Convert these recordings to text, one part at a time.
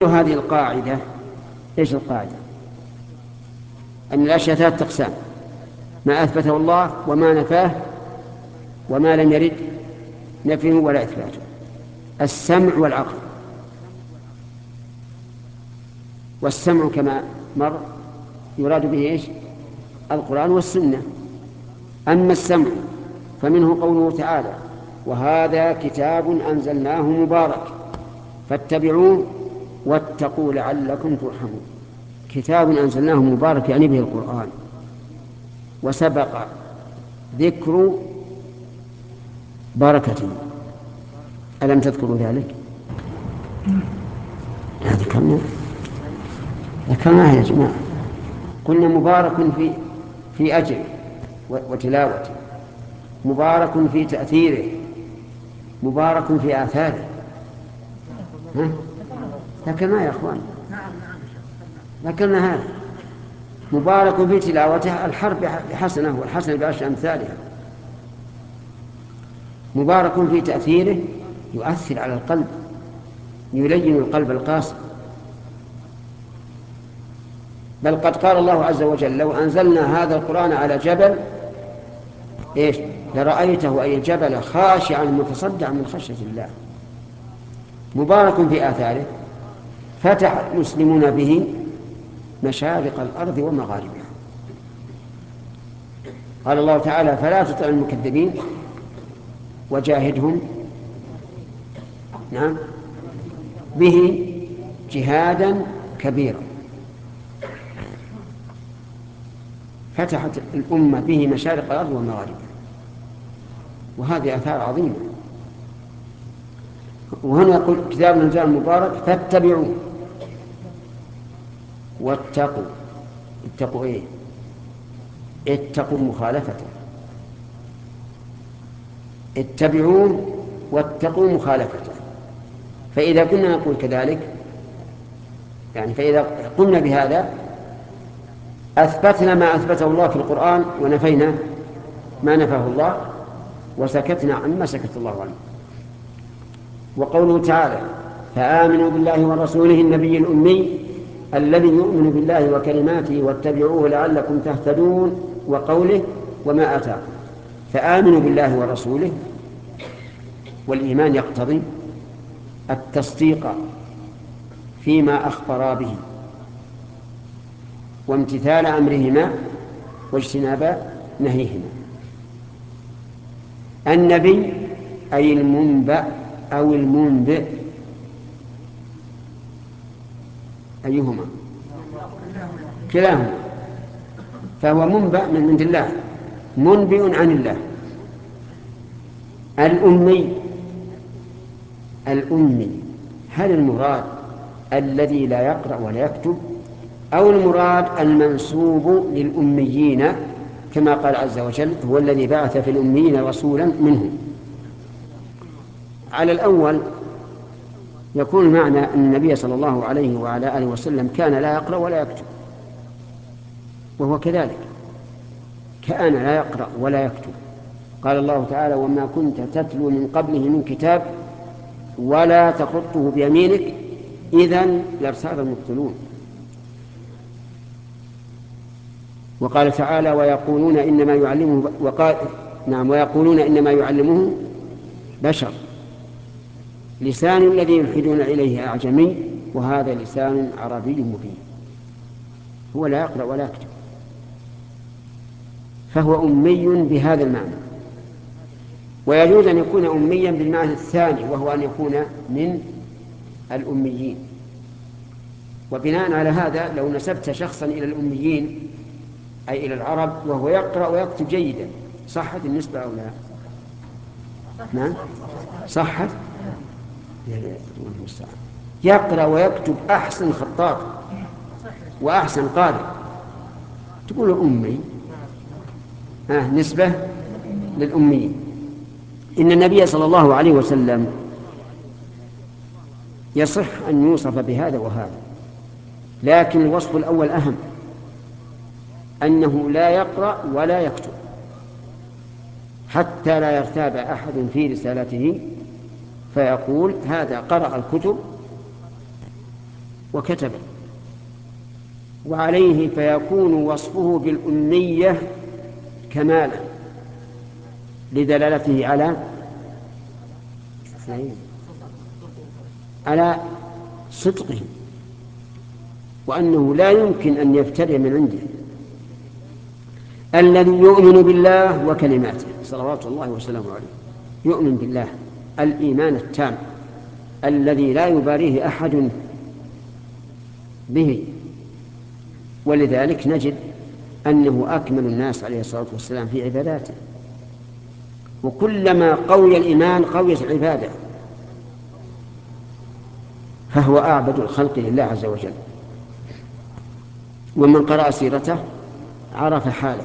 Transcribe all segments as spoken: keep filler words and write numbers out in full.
هذه القاعدة. إيش القاعدة؟ أن الأشياء ثلاثة أقسام: ما أثبته الله وما نفاه وما لم يرد نفيه ولا إثباته. السمع والعقل. والسمع كما مر يراد به إيش؟ القرآن والسنة. أما السمع فمنه قوله تعالى: وهذا كتاب أنزلناه مبارك فاتبعوه واتقوا لعلكم ترحمون. كتاب أنزلناه مبارك يعني به القرآن، وسبق ذكر بركته. ألم تذكروا ذلك؟ لا ذكرنا ذكرناه يا جماعة. قلنا مبارك في في أجره وتلاوته، مبارك في تأثيره، مبارك في آثاره. ها؟ ذكرنا يا أخوان، ذكرنا هذا. مبارك في تلاوته، الحرب بحسنة والحسنة بعشر أمثالها. مبارك في تأثيره، يؤثر على القلب، يلين القلب القاسي. بل قد قال الله عز وجل: لو أنزلنا هذا القرآن على جبل إيش لرأيته أي الجبل خاشعا متصدعا من خشية الله. مبارك في آثاره، فتح المسلمون به مشارق الأرض ومغاربها. قال الله تعالى: فلا تطع المكذبين وجاهدهم نعم به جهادا كبيرا. فتحت الأمة به مشارق الأرض ومغاربها، وهذه آثار عظيمة. وهنا يقول: كتاب أنزلناه مبارك فاتبعوه واتقوا. اتقوا إيه؟ اتقوا مخالفته. اتبعوه واتقوا مخالفته. فإذا كنا نقول كذلك، يعني فإذا قلنا بهذا أثبتنا ما أثبته الله في القرآن ونفينا ما نفاه الله، وسكتنا عما سكت الله عنه. وقوله تعالى: فآمنوا بالله ورسوله النبي الأمي الذي يؤمن بالله وكلماته واتبعوه لعلكم تهتدون. وقوله: وما آتاكم. فآمنوا بالله ورسوله، والإيمان يقتضي التصديق فيما أخبرا به وامتثال أمرهما واجتناب نهيهما. النبي أي المنبأ أو المنبئ، أيهما؟ كلاهما. فهو منبأ من عند الله، منبئ عن الله. الأمي، الأمي هل المراد الذي لا يقرأ ولا يكتب، أو المراد المنسوب للأميين كما قال عز وجل: هو الذي بعث في الأميين رسولا منهم؟ على الأول يكون معنى أن النبي صلى الله عليه وعلى آله وسلم كان لا يقرأ ولا يكتب، وهو كذلك كان لا يقرأ ولا يكتب. قال الله تعالى: وما كنت تتلو من قبله من كتاب ولا تخطه بيمينك إذن لارتاب المبطلون. وقال تعالى: ويقولون إنما يعلمه وقال نعم ويقولون إنما يعلمه بشر لسان الذي يلحدون إليه أعجمي وهذا لسان عربي مبين. هو لا يقرأ ولا يكتب، فهو أمي بهذا المعنى. ويجوز أن يكون أميا بالمعنى الثاني، وهو أن يكون من الأميين. وبناء على هذا لو نسبت شخصا إلى الأميين أي إلى العرب وهو يقرأ ويكتب جيدا، صحت النسبة أو لا؟ نعم صحت. يقرأ ويكتب أحسن خطاط وأحسن قارئ، تقول أمي. آه نسبة للأمي. إن النبي صلى الله عليه وسلم يصح أن يوصف بهذا وهذا، لكن الوصف الأول أهم، أنه لا يقرأ ولا يكتب حتى لا يرتاب أحد في رسالته فيقول: هذا قرأ الكتب وكتب، وعليه فيكون وصفه بالأمية كمالا لدلالته على على صدقه، وأنه لا يمكن أن يفتري من عنده. الذي يؤمن بالله وكلماته صلوات الله وسلامه عليه، يؤمن بالله الإيمان التام الذي لا يباريه أحد به، ولذلك نجد أنه أكمل الناس عليه الصلاة والسلام في عباداته، وكلما قوي الإيمان قويت العبادة، فهو أعبد الخلق لله عز وجل. ومن قرأ سيرته عرف حاله.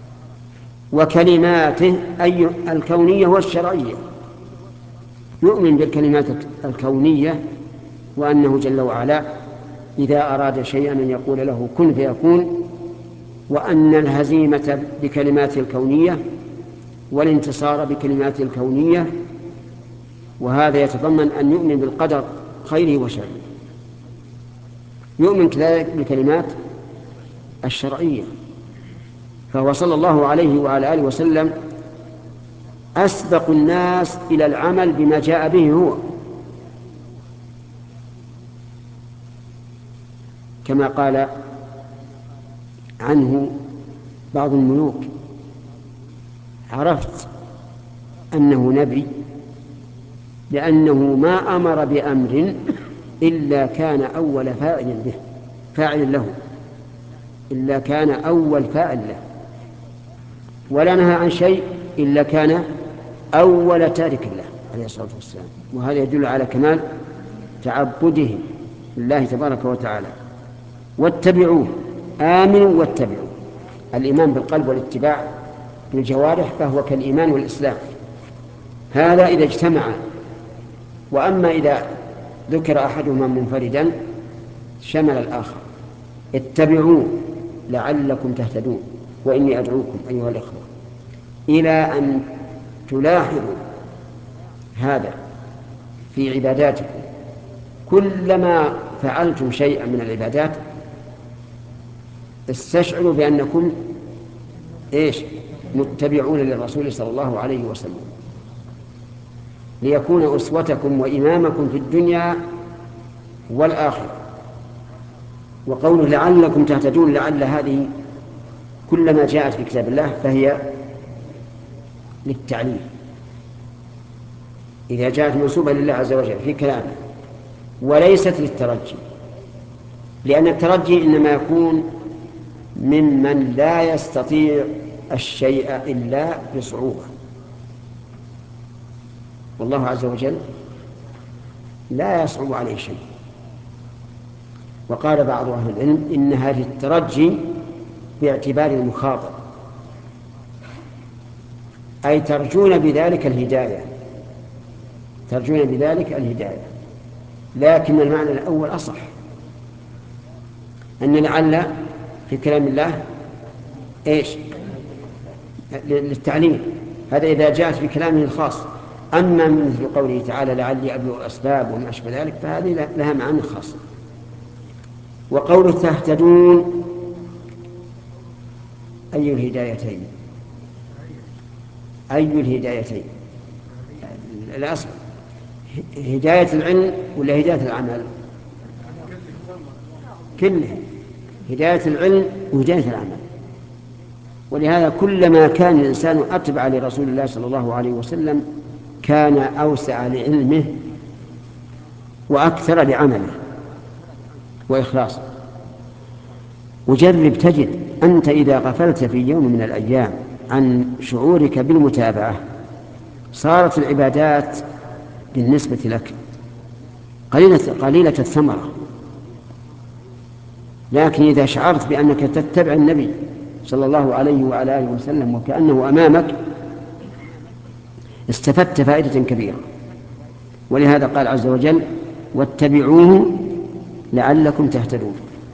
وكلماته أي الكونية والشرعية، يؤمن بالكلمات الكونية، وأنه جل وعلا إذا أراد شيئا أن يقول له كن فيكون، وأن الهزيمة بكلماته الكونية والانتصار بكلماته الكونية. وهذا يتضمن أن يؤمن بالقدر خيره وشره. يؤمن كذلك بالكلمات الشرعية، فهو صلى الله عليه وعلى آله وسلم أسبق الناس إلى العمل بما جاء به هو، كما قال عنه بعض الملوك: عرفت أنه نبي لأنه ما أمر بأمر إلا كان أول فاعل به فاعل له إلا كان أول فاعل له، ولا نهى عن شيء إلا كان أول تارك له عليه الصلاة والسلام. وهذا يدل على كمال تعبده لله تبارك وتعالى. واتبعوه، آمنوا واتبعوا. الإيمان بالقلب والاتباع بالجوارح فهو كالإيمان والإسلام، هذا إذا اجتمع. وأما إذا ذكر أحدهما منفردا شمل الآخر. اتبعوه لعلكم تهتدون. وإني أدعوكم أيها الأخوة إلى أن تلاحظوا هذا في عباداتكم. كلما فعلتم شيئا من العبادات استشعروا بأنكم إيش متبعون للرسول صلى الله عليه وسلم، ليكون أسوتكم وإمامكم في الدنيا والآخرة. وقوله لعلكم تهتدون، لعل هذه كلما جاءت في كتاب الله فهي للتعليم، إذا جاءت منسوبة لله عز وجل في كلامه، وليست للترجي، لأن الترجي إنما يكون ممن لا يستطيع الشيء إلا بصعوبة، والله عز وجل لا يصعب عليه شيء. وقال بعض أهل العلم إنها للترجي باعتبار المخاطر، أي ترجون بذلك الهداية ترجون بذلك الهداية لكن المعنى الأول أصح، أن لعل في كلام الله إيش للتعليم، هذا إذا جاءت في كلامه الخاص. أما مثل قوله تعالى لعلي أبلغ الأسباب وما أشبه ذلك فهذه لها معنى خاص. وقوله تهتدون أي الهدايتين أي الهدايتين الأصل هداية العلم ولا هداية العمل؟ كله هداية العلم وهداية العمل. ولهذا كلما كان الإنسان أتبع لرسول الله صلى الله عليه وسلم كان أوسع لعلمه وأكثر لعمله وإخلاصه. وجرب تجد أنت إذا غفلت في يوم من الأيام عن شعورك بالمتابعة صارت العبادات بالنسبة لك قليلة, قليلة الثمرة. لكن إذا شعرت بأنك تتبع النبي صلى الله عليه وعلى آله وسلم وكأنه أمامك استفدت فائدة كبيرة. ولهذا قال عز وجل واتبعوه لعلكم تهتدون.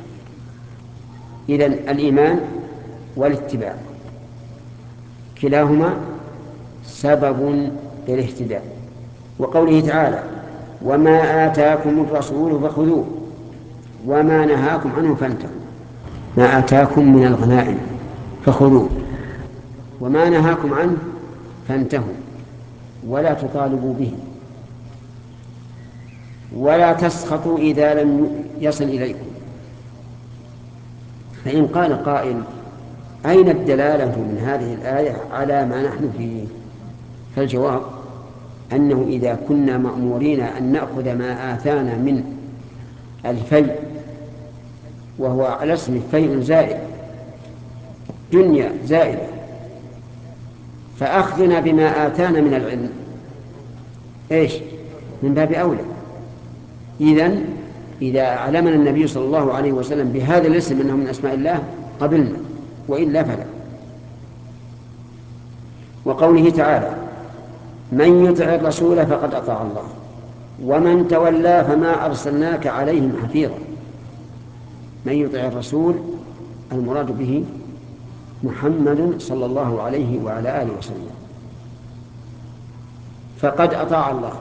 إذن الإيمان والاتباع كلاهما سبب للاهتداء. وقوله تعالى وما آتاكم الرسول فخذوه وما نهاكم عنه فانتهوا. ما آتاكم من الغنائم فخذوه وما نهاكم عنه فانتهوا ولا تطالبوا به ولا تسخطوا إذا لم يصل إليكم. فإن قال قائل أين الدلالة من هذه الآية على ما نحن فيه؟ فالجواب أنه إذا كنا مأمورين أن نأخذ ما آتانا من الفيء، وهو على اسم فيء زائد، دنيا زائدة، فأخذنا بما آتانا من العلم إيش؟ من باب أولى. إذن إذا علمنا النبي صلى الله عليه وسلم بهذا الاسم أنه من أسماء الله قبلنا، وإلا فلا. وقوله تعالى من يطع الرسول فقد أطاع الله ومن تولى فما أرسلناك عليهم حفيظا. من يطع الرسول المراد به محمد صلى الله عليه وعلى آله وسلم، فقد أطاع الله.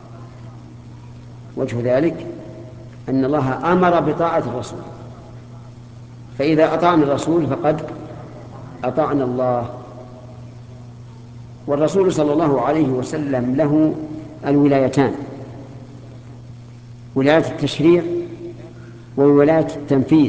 وجه ذلك أن الله أمر بطاعة الرسول، فإذا أطعنا الرسول فقد أطعنا الله. والرسول صلى الله عليه وسلم له الولايتان، ولاية التشريع وولاية التنفيذ،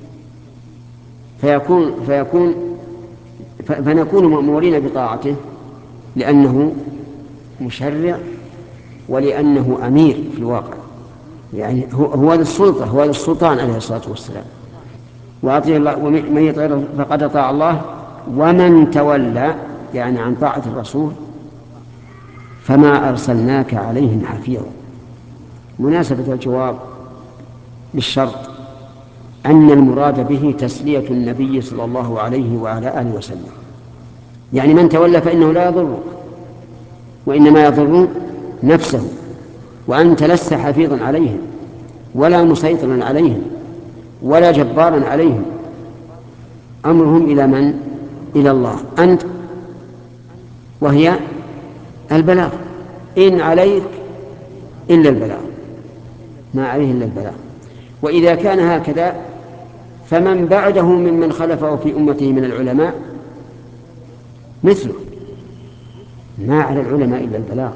فيكون فيكون فنكون مأمورين بطاعته لأنه مشرع ولأنه أمير في الواقع، يعني هو ذا السلطة، هو ذا السلطان عليه الصلاة والسلام. وأطيع الله ومن يطيع فقد أطاع الله ومن تولى يعني عن طاعة الرسول فما أرسلناك عليهم حفيظا. مناسبة الجواب بالشرط أن المراد به تسلية النبي صلى الله عليه وعلى آله وسلم، يعني من تولى فإنه لا يضرك وإنما يضر نفسه، وأنت لست حفيظا عليهم ولا مسيطرا عليهم ولا جبارا عليهم، أمرهم إلى من؟ إلى الله أنت، وهي البلاغ. إن عليك إلا البلاغ، ما عليه إلا البلاغ. وإذا كان هكذا فمن بعده ممن خلفه في أمته من العلماء مثله، ما على العلماء إلا البلاغ،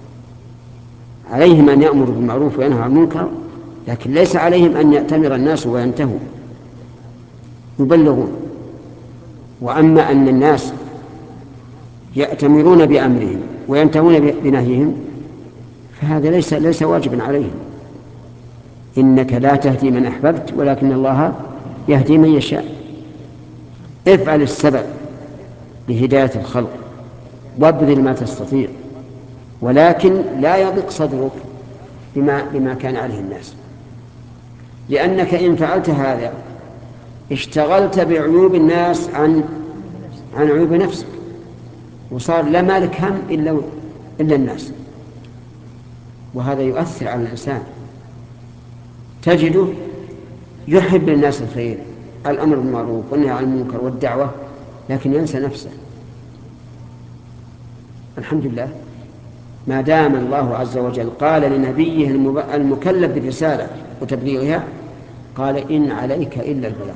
عليهم أن يأمروا بالمعروف وينهوا عن المنكر، لكن ليس عليهم أن يأتمر الناس وينتهوا، يبلغون. وأما أن الناس يأتمرون بأمرهم وينتهون بنهيهم فهذا ليس ليس واجبا عليهم. إنك لا تهدي من أحببت ولكن الله يهدي من يشاء. افعل السبب لهداية الخلق وابذل ما تستطيع، ولكن لا يضيق صدرك بما, بما كان عليه الناس، لأنك إن فعلت هذا اشتغلت بعيوب الناس عن عن عيوب نفسك، وصار لا مالك هم إلا, إلا الناس. وهذا يؤثر على الإنسان، تجده يحب للناس الخير، الأمر بالمعروف والنهي عن المنكر والدعوة، لكن ينسى نفسه. الحمد لله ما دام الله عز وجل قال لنبيه المكلف بالرسالة وتبليغها قال إن عليك إلا البلاغ.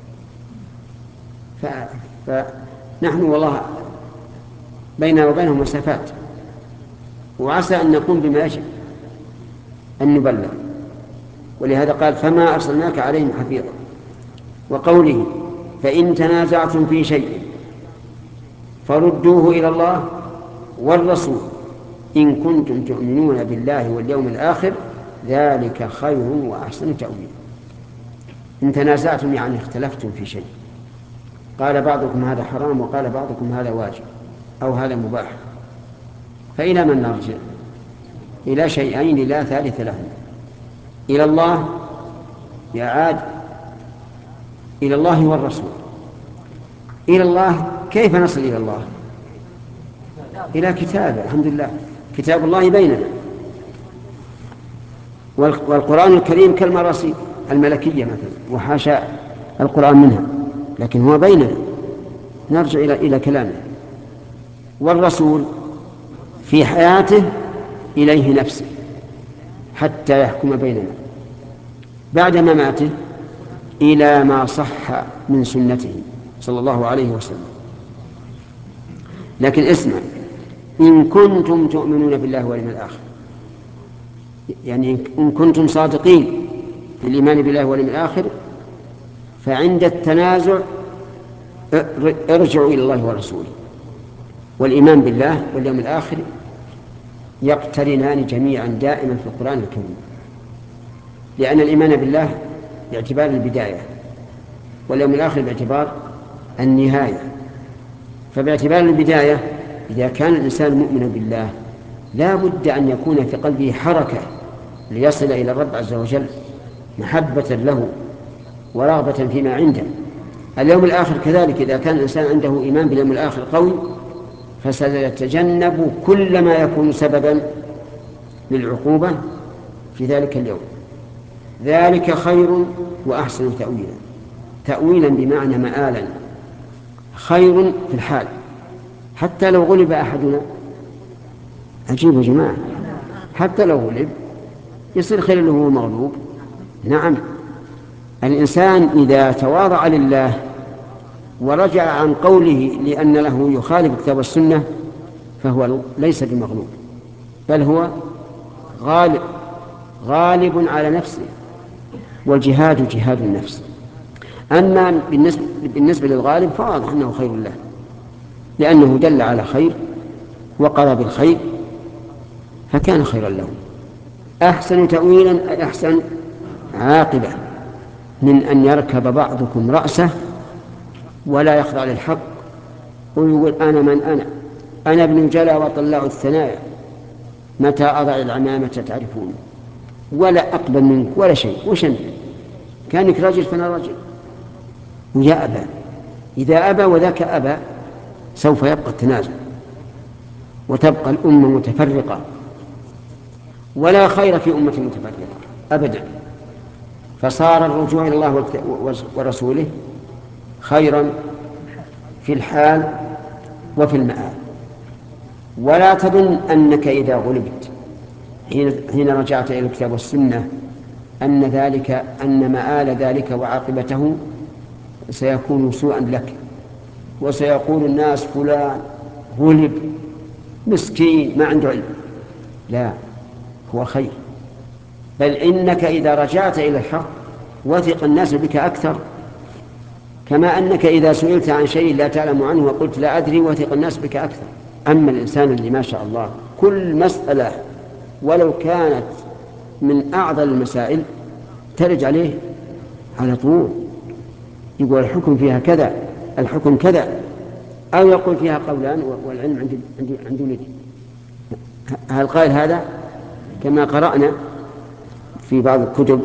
فنحن والله بيننا وبينهم مسافات، وعسى أن نقوم بما يجب أن نبلغ. ولهذا قال فما أرسلناك عليهم حفيظا. وقوله فإن تنازعتم في شيء فردوه إلى الله والرسول إن كنتم تؤمنون بالله واليوم الآخر ذلك خير وأحسن تأويلا. إن تنازعتم يعني اختلفتم في شيء، قال بعضكم هذا حرام وقال بعضكم هذا واجب أو هذا مباح، فإلى من نرجع؟ إلى شيئين لا ثالث لهم، إلى الله يعاد إلى الله والرسول. إلى الله كيف نصل إلى الله؟ إلى كتابه، الحمد لله كتاب الله بيننا، والقرآن الكريم كالمراسيل الملكية مثلا، وحاشا القرآن منها، لكن هو بيننا نرجع إلى إلى كلامه. والرسول في حياته إليه نفسه حتى يحكم بيننا بعد مماته إلى ما صح من سنته صلى الله عليه وسلم. لكن اسمع، إن كنتم تؤمنون بالله واليوم الآخر، يعني إن كنتم صادقين في الإيمان بالله واليوم الآخر، فعند التنازع ارجعوا إلى الله ورسوله. والإيمان بالله واليوم الآخر يقترنان جميعا دائما في القرآن الكريم، لأن الإيمان بالله باعتبار البداية، واليوم الآخر باعتبار النهاية. فباعتبار البداية إذا كان الإنسان مؤمنا بالله لا بد أن يكون في قلبه حركة ليصل إلى الرب عز وجل، محبة له ورغبة فيما عنده. اليوم الآخر كذلك، إذا كان الإنسان عنده إيمان باليوم الآخر قوي فسيتجنب كل ما يكون سببا للعقوبة في ذلك اليوم. ذلك خير وأحسن تأويلا. تأويلا بمعنى مآلا، خير في الحال. حتى لو غلب أحدنا، عجيب يا جماعة، حتى لو غلب يصير خير له مغلوب. نعم، الإنسان إذا تواضع لله ورجع عن قوله لأن له يخالف الكتاب والسنة فهو ليس بمغلوب، بل هو غالب، غالب على نفسه، والجهاد جهاد النفس. أما بالنسبة, بالنسبة للغالب فواضح أنه خير له، لأنه دل على خير وقضى بالخير فكان خيرا له. أحسن تأويلا أي أحسن عاقبة من أن يركب بعضكم رأسه ولا يخضع للحق ويقول أنا من أنا أنا ابن جلا وطلع الثنايا، متى أضع العمامة تعرفون، ولا أقبل منك ولا شيء، وش أنت؟ كانك رجل فأنا رجل. ويأبى. إذا أبى وذاك أبى سوف يبقى التنازل وتبقى الأمة متفرقة، ولا خير في أمة متفرقة أبدا. فصار الرجوع إلى الله ورسوله خيرا في الحال وفي المآل. ولا تظن أنك إذا غلبت حين رجعت إلى الكتاب والسنة أن ذلك أن مآل ذلك وعاقبته سيكون سوءا لك، وسيقول الناس فلان غلب مسكين ما عنده علم. لا، هو خير. بل إنك إذا رجعت إلى الحق وثق الناس بك أكثر، كما أنك إذا سئلت عن شيء لا تعلم عنه وقلت لا أدري وثق الناس بك أكثر. أما الإنسان اللي ما شاء الله كل مسألة ولو كانت من أعظم المسائل ترج عليه على طول، يقول الحكم فيها كذا، الحكم كذا، أو يقول فيها قولان والعلم عند عند عند ولدي. هل قال هذا؟ كما قرأنا في بعض الكتب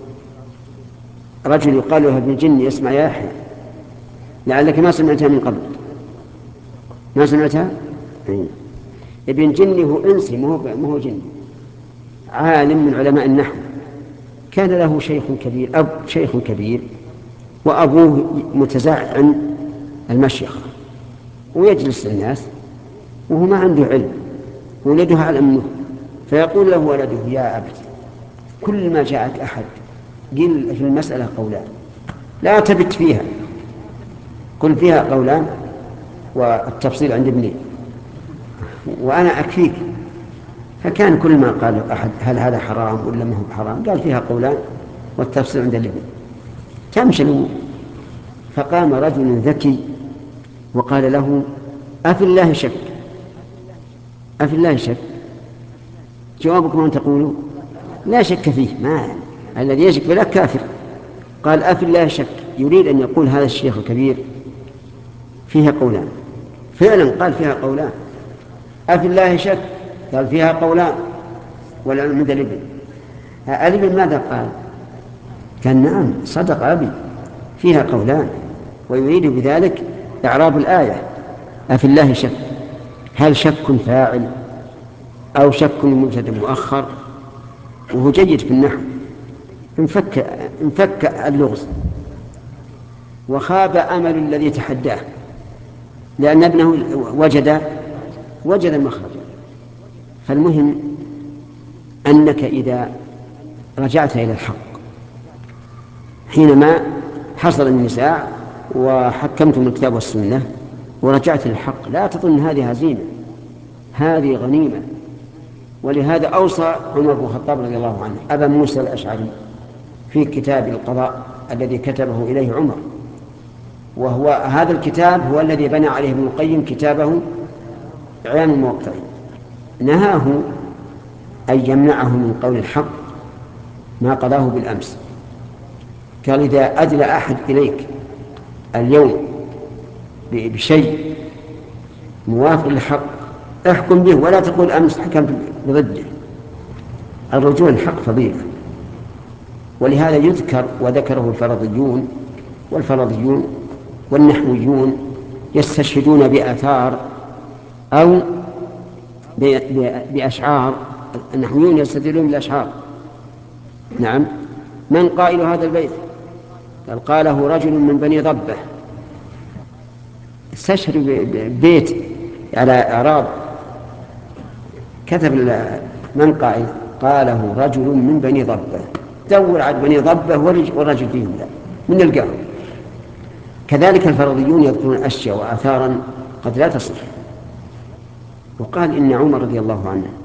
رجل يقال له ابن جن يسمع يا يحيى، لعلك ما سمعتها من قبل. ما سمعتها؟ ابن جني هو إنسي، ما هو جني، عالم من علماء النحو، كان له شيخ كبير، أب شيخ كبير، وأبوه متزعم عن المشيخة ويجلس للناس وهو ما عنده علم، ولده على منه، فيقول له ولده يا أبت كل ما جاءك أحد قل في المسألة قولان لا تبت فيها، قل فيها قولان والتفصيل عند ابني وأنا أكفيك. فكان كل ما قال أحد هل هذا حرام ولا ما هو حرام قال فيها قولان والتفصيل عند الابن. تمشلوا. فقام رجل ذكي وقال له أفي الله شك، أفي الله شك، جوابكم أن تقولوا لا شك فيه، ما الذي يشك فلا كافر. قال أفي الله شك، يريد أن يقول هذا الشيخ الكبير فيها قولان، فعلا قال فيها قولان. أفي الله شك، قال فيها قولان والعلم عند الابن. الابن ماذا قال؟ كان نعم صدق أبي فيها قولان، ويريد بذلك إعراب الآية أفي الله شك، هل شك فاعل أو شك مبتدأ مؤخر، وهو جيد في النحو، انفك, انفك اللغز وخاب أمل الذي تحداه، لأن ابنه وجد وجد مخرجا. فالمهم أنك إذا رجعت إلى الحق حينما حصل النزاع وحكمتم الكتاب والسنة ورجعت للحق، لا تظن هذه هزيمة، هذه غنيمة. ولهذا أوصى عمر بن الخطاب رضي الله عنه أبا موسى الأشعري في كتاب القضاء الذي كتبه إليه عمر، وهو هذا الكتاب هو الذي بنى عليه ابن القيم كتابه إعلام الموقعين. نهاه أن يمنعه من قول الحق ما قضاه بالأمس. قال إذا أدلى أحد إليك اليوم بشيء موافق للحق احكم به، ولا تقول أمس حكمت بضده. الرجوع الحق فضيلة، ولهذا يذكر وذكره الفرضيون والفرضيون والنحويون يستشهدون بآثار أو بأشعار. النحويون يستدلون بالأشعار. نعم. من قائل هذا البيت؟ قال قاله رجل من بني ضبة. استشهد ببيت على إعراب، كتب من قائل قاله رجل من بني ضبة، دور على بني ضبة والرجل فيهم لا من القاهم. كذلك الفرضيون يذكرون أشياء وآثارا قد لا تصح. وقال إن عمر رضي الله عنه